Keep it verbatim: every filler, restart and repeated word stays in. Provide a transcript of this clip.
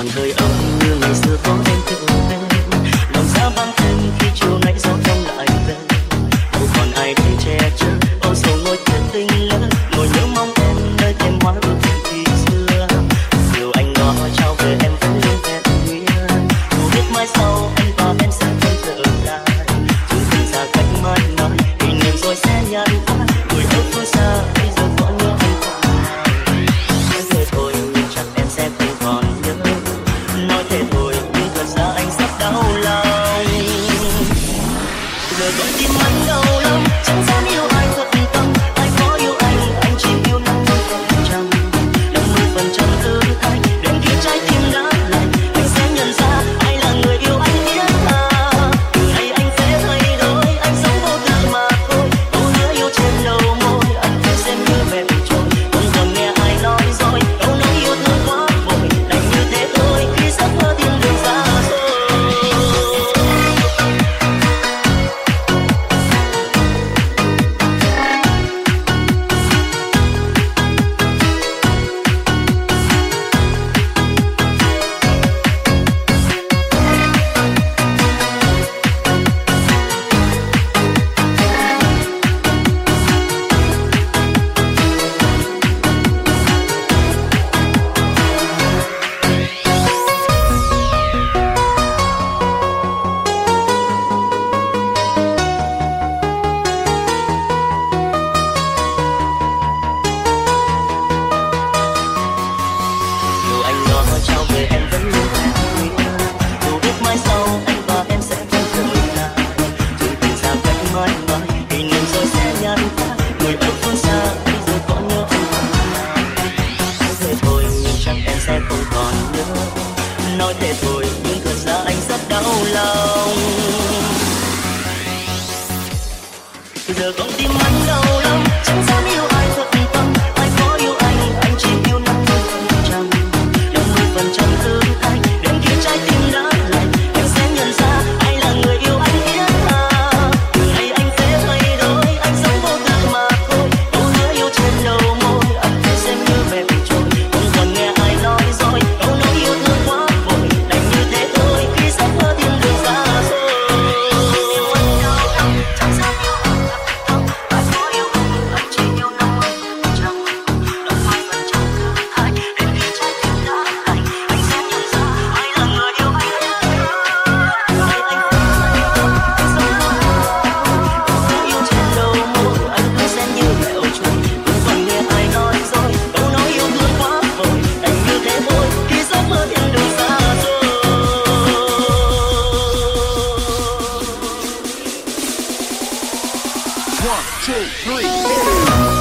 còn hơi ấm như ngày xưa có em từng bên, lòng giá vắng thêm khi chiều nay gió đông lại về. Đâu còn ai để che chở âu sầu ngồi thuyền tình lớn, ngồi nhớ mong em nơi thềm hoa ước hẹn khi xưa. Điều anh ngỏ trao về em vẫn luôn vẹn nguyên, dù biết mai sau anh và em sẽ không trở lại. Chúng tình xa cách mãi mãi, kỷ niệm rồi sẽ nhạt phai. Người ước phương xa bây giờ có nhớ anh không? Nói thế thôi nhưng chắc em sẽ không còn nhớ. Nói thế thôi nhưng thật ra anh rất đau lòng. Giờ con tim anh đau lắm, chẳng dám yêu ai thật tâm. Ai có yêu anh, anh chỉ yêu năm mươi phần trăm. Năm mươi phần trăm thử thách, đến khi trái tim đã lạnh, anh sẽ nhận ra ai là người yêu anh biết à. Từ nay anh sẽ thay đổi, anh sống vô tư mà thôi. Câu hứa yêu trên đầu môi, anh cứ xem như bẹp trôi. Không còn nghe ai nói dối, câu nói yêu thương quá vội. Đành như thế thôi, khi giấc mơ thiên đường xa xôi. Điều anh ngỏ trao về em vẫn luôn vẹn nguyên, dù biết mai sau anh và em sẽ không trở lại. Chúng tình xa cách mãi mãi, kỷ niệm rồi sẽ nhạt phai. Người ở phương xa bây giờ có nhớ anh không? Nói thế thôi nhưng chắc em sẽ không còn nhớ. Nói thế thôi nhưng thật ra anh rất đau lòng. Giờ con tim anh đau lắm, chẳng dám yêu ai thật tâm. Ai có yêu anh, anh chỉ yêu năm mươi phần trăm. Năm mươi phần trăm thử thách, đến khi trái tim đã lạnh, em sẽ nhận ra ai là người yêu anh biết à. Từ nay anh sẽ thay đổi, anh sống vô tư mà thôi. Câu hứa yêu trên đầu môi, anh cứ xem như bẹp trôi. Không còn nghe ai nói dối, câu nói yêu thương quá vội. Đành như thế thôi, khi giấc mơ thiên đường xa xôi. Yêu anh đau lòng, chẳng dám yêu anh thật tâm. Ai có yêu anh, anh chỉ yêu năm mươi phần trăm. Năm mươi phần trăm thử thách, đến khi trái tim đã lạnh, anh sẽ nhận ra ai là người yêu anh biết à. Từ nay anh sẽ thay đổi, anh sống vô tư mà thôi. Câu hứa yêu trên đầu môi, anh cứ xem như bẹo trôi. Không còn nghe ai nói dối, câu nói yêu thương quá vội. Đành như thế thôi, khi giấc mơ thiên đường xa xôi. One, two, three.